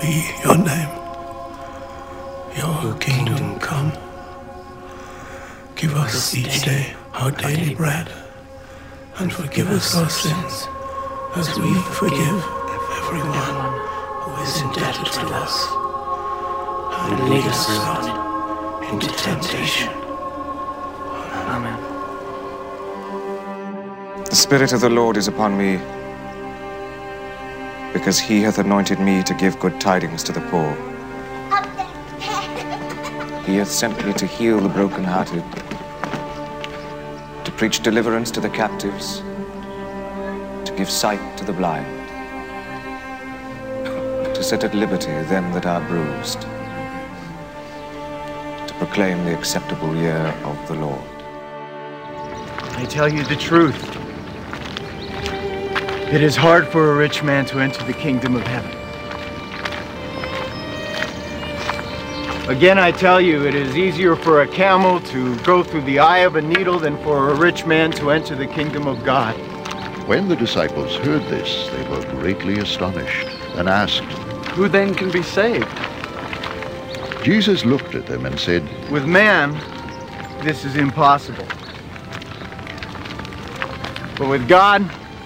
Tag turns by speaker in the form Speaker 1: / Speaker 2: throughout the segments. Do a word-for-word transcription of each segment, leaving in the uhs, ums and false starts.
Speaker 1: be your name. Your, your kingdom, kingdom come. Give us each day our daily bread, and forgive us our sins, as we forgive everyone who is indebted to us. And lead us not into temptation.
Speaker 2: Amen.
Speaker 3: The Spirit of the Lord is upon me, because he hath anointed me to give good tidings to the poor. He hath sent me to heal the brokenhearted, to preach deliverance to the captives, to give sight to the blind, to set at liberty them that are bruised, to proclaim the acceptable year of the Lord.
Speaker 4: I tell you the truth. It is hard for a rich man to enter the kingdom of heaven. Again, I tell you, it is easier for a camel to go through the eye of a needle than for a rich man to enter the kingdom of God.
Speaker 5: When the disciples heard this, they were greatly astonished and asked,
Speaker 2: Who then can be saved?
Speaker 5: Jesus looked at them and said,
Speaker 4: With man, this is impossible. But with God,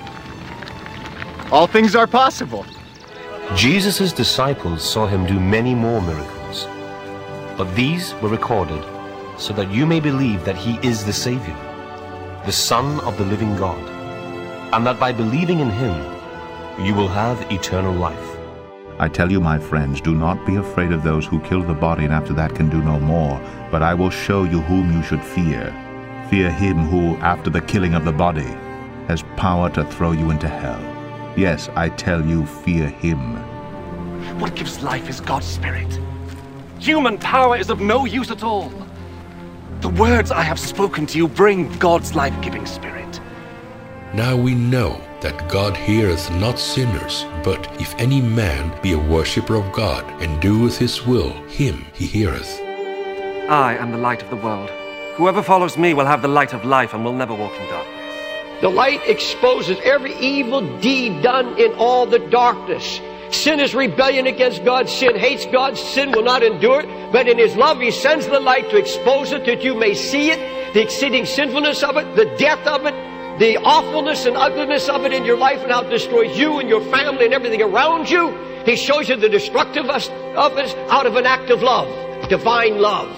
Speaker 4: all things are possible.
Speaker 6: Jesus' disciples saw him do many more miracles, but these were recorded so that you may believe that he is the Savior, the Son of the living God, and that by believing in him, you will have eternal life.
Speaker 7: I tell you, my friends, do not be afraid of those who kill the body and after that can do no more, but I will show you whom you should fear. Fear him who, after the killing of the body, has power to throw you into hell. Yes, I tell you, fear him.
Speaker 8: What gives life is God's Spirit. Human power is of no use at all. The words I have spoken to you bring God's life-giving Spirit.
Speaker 9: Now we know that God heareth not sinners, but if any man be a worshipper of God, and doeth his will, him he heareth.
Speaker 8: I am the light of the world. Whoever follows me will have the light of life and will never walk in darkness.
Speaker 10: The light exposes every evil deed done in all the darkness. Sin is rebellion against God. Sin hates God. Sin will not endure it. But in his love, he sends the light to expose it, that you may see it, the exceeding sinfulness of it, the death of it, the awfulness and ugliness of it in your life, and how it destroys you and your family and everything around you. He shows you the destructiveness of it out of an act of love, divine love.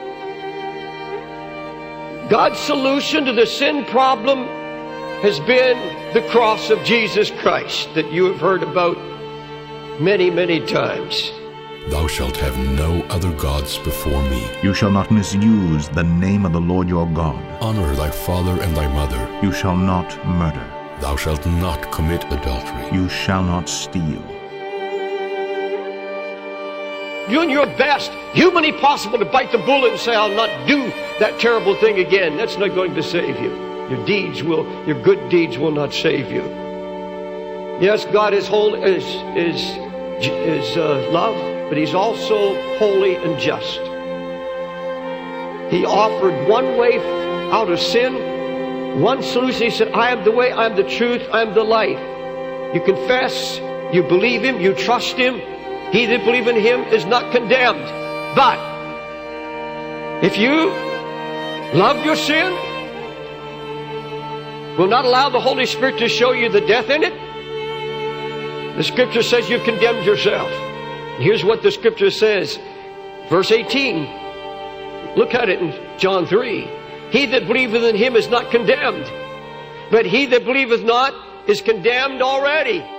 Speaker 10: God's solution to the sin problem has been the cross of Jesus Christ that you have heard about many, many times.
Speaker 9: Thou shalt have no other gods before me.
Speaker 7: You shall not misuse the name of the Lord your God.
Speaker 9: Honor thy father and thy mother.
Speaker 7: You shall not murder.
Speaker 9: Thou shalt not commit adultery.
Speaker 7: You shall not steal.
Speaker 10: Doing your best, humanly possible, to bite the bullet and say, I'll not do that terrible thing again. That's not going to save you. Your deeds will, your good deeds will not save you. Yes, God is holy, is is is uh, love, but he's also holy and just. He offered one way out of sin, one solution. He said, I am the way, I am the truth, I am the life. You confess, you believe him, you trust him. He that believes in him is not condemned. But if you love your sin, will not allow the Holy Spirit to show you the death in it, the Scripture says you've condemned yourself. And here's what the Scripture says. Verse eighteen. Look at it in John three. He that believeth in him is not condemned, but he that believeth not is condemned already.